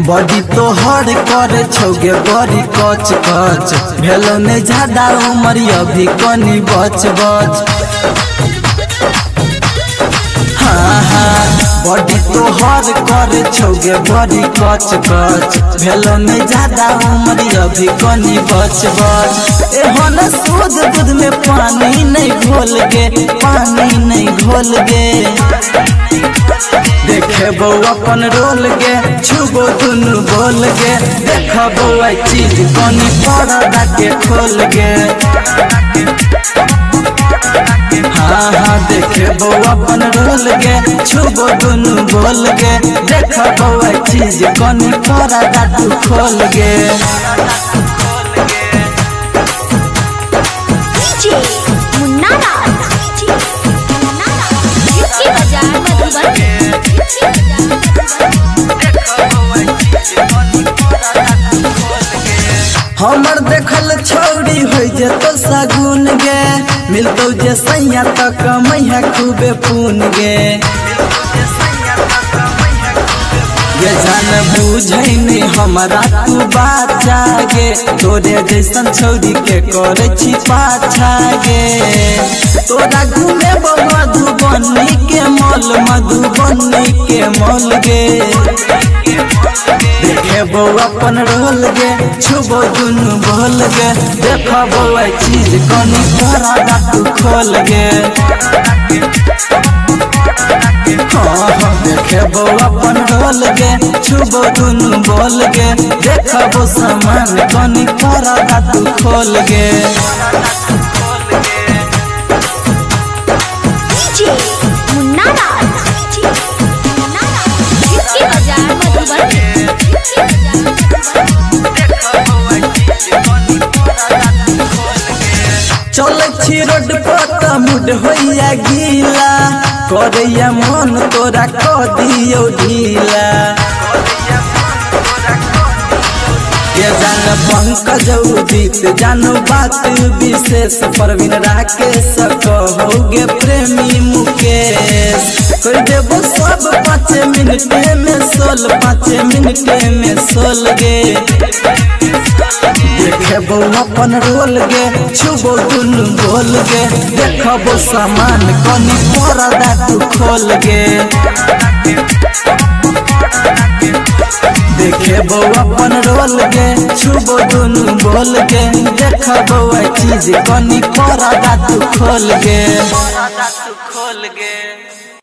Body तो हर करे छोगे बड़ी कच कच भेलो ने ज्यादा उम्र अभी कनी बच बच। हाँ बॉडी तो हर करे छोगे बड़ी कच कच भेलो ने ज्यादा उम्र अभी कनी बच बच। एहन सूद दूध में पानी नहीं घोल गे, पानी नहीं घोल गे। देखबो अपन रोल गे छुबो दुनु बोल गे, देखबो आई चीज कनी पर्दा के खोल गे। हाँ देखबो अपन रोल गे छुबो दुनु बोल गे, देखबो आई चीज कनी पर्दा तू खोल गे। हमर देखल छौड़ी हो जेतो सगुन गे, मिलतो जे सैया तक मैया खूबे पून गे। ये जान बुझै नहीं हमारा तू बाचा गे, तोरे जैसन छौड़ी के करे छी पाछा गे। तोरा घूमे मधुबनी के मॉल, मधुबनी के मॉल गे। देखबो अपन रोल गे छुबो दुनु बोल गे, देखबो आई चीज कनी पर्दा तू खोल गे। देखबो अपन रोल गे छुबो दुनु बोल गे, देखबो सामान कनी पर्दा तू खोल गे। चले छी रोड पर मुड होइया गीला, करैया मन तोरा क दियो ढीला। ये जान पंकज उदित जानो बात विशेष, प्रवीण राकेश कहोगे प्रेमी मुकेश। कर देबो सब 5 मिनट में सोल, 5 मिनट में सोल गे। देखबो अपन रोल गे छुबो दुनु बोल गे, देखबो सामान कनी पर्दा तू खोल गे। देखबो अपन रोल गे छुबो दुनु बोल गे, देखबो आई चीज कनी पर्दा तू खोल गे।